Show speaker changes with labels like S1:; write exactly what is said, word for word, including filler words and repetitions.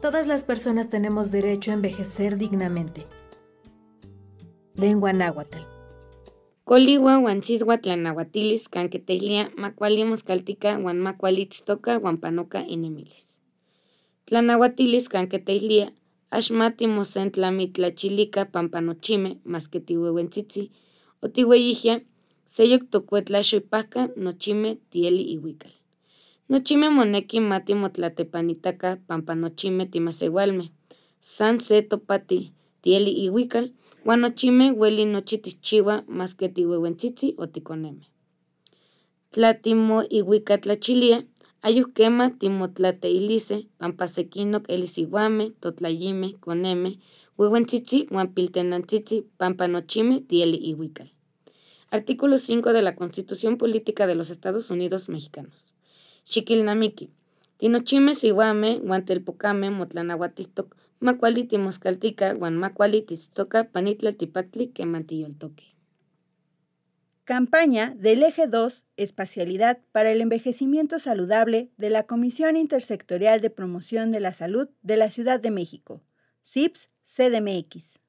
S1: Todas las personas tenemos derecho a envejecer dignamente. Lengua náhuatl.
S2: Coliwa uan siswa tlanahuatilis canqueteilia macualimos caltica uan macualitztoca uan panoca inemilis. Tlanahuatilis canqueteilia axmati mosentlamittlachilica pampanochime masque tiueuentzitzi o tiueyihia seyoc tocuetlaxoipahca nochime tieli ihuical. Nochime moneki mati motlatepanitaca pampanochime timaseualme, san se topati tieli ihuical uan nochime ueli nochi tichchiua masque tiueuentzitzi o ticoneme. Tla timoihuicatlachilia ayuh quema timotlateilise pampa sequinoc elisiuame, totlayime, coneme, ueuentzitzi uan piltenantzitzi pampa nochime tieli ihuical. Artículo cinco de la Constitución Política de los Estados Unidos Mexicanos. Xiquilnamiqui. Tinochime siuame uan telpocame motlanahuatihtoc macuali timoscaltica uan macuali titztoca panitlaltipactli quemantiyoltoque.
S3: Campaña del Eje dos, Espacialidad para el Envejecimiento Saludable de la Comisión Intersectorial de Promoción de la Salud de la Ciudad de México, C I P S C D M X.